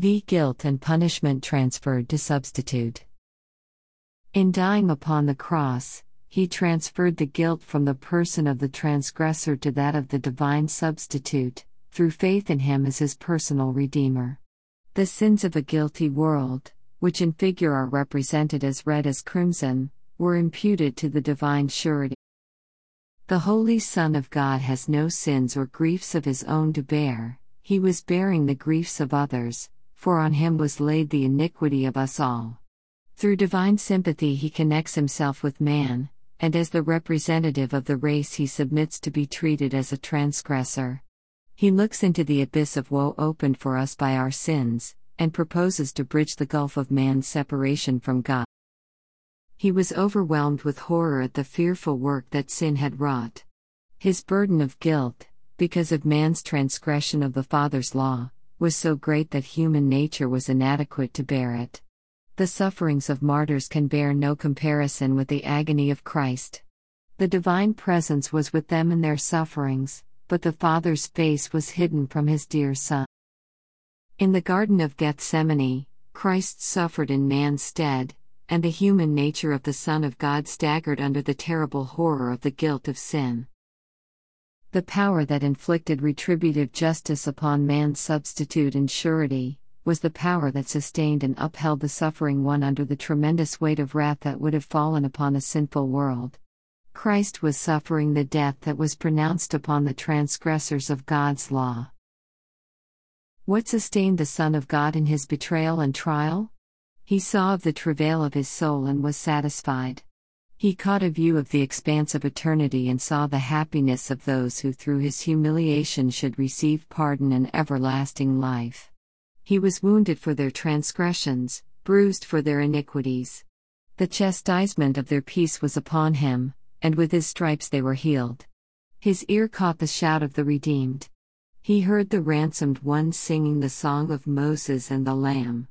v. Guilt and punishment transferred to substitute. In dying upon the cross, he transferred the guilt from the person of the transgressor to that of the divine substitute, through faith in him as his personal Redeemer. The sins of a guilty world, which in figure are represented as red as crimson, were imputed to the divine surety. The Holy Son of God has no sins or griefs of his own to bear, he was bearing the griefs of others, for on him was laid the iniquity of us all. Through divine sympathy he connects himself with man, and as the representative of the race he submits to be treated as a transgressor. He looks into the abyss of woe opened for us by our sins, and proposes to bridge the gulf of man's separation from God. He was overwhelmed with horror at the fearful work that sin had wrought. His burden of guilt, because of man's transgression of the Father's law, was so great that human nature was inadequate to bear it. The sufferings of martyrs can bear no comparison with the agony of Christ. The divine presence was with them in their sufferings, but the Father's face was hidden from his dear Son. In the Garden of Gethsemane, Christ suffered in man's stead, and the human nature of the Son of God staggered under the terrible horror of the guilt of sin. The power that inflicted retributive justice upon man's substitute and surety was the power that sustained and upheld the suffering one under the tremendous weight of wrath that would have fallen upon a sinful world. Christ was suffering the death that was pronounced upon the transgressors of God's law. What sustained the Son of God in his betrayal and trial? He saw of the travail of his soul and was satisfied. He caught a view of the expanse of eternity and saw the happiness of those who through his humiliation should receive pardon and everlasting life. He was wounded for their transgressions, bruised for their iniquities. The chastisement of their peace was upon him, and with his stripes they were healed. His ear caught the shout of the redeemed. He heard the ransomed ones singing the song of Moses and the Lamb.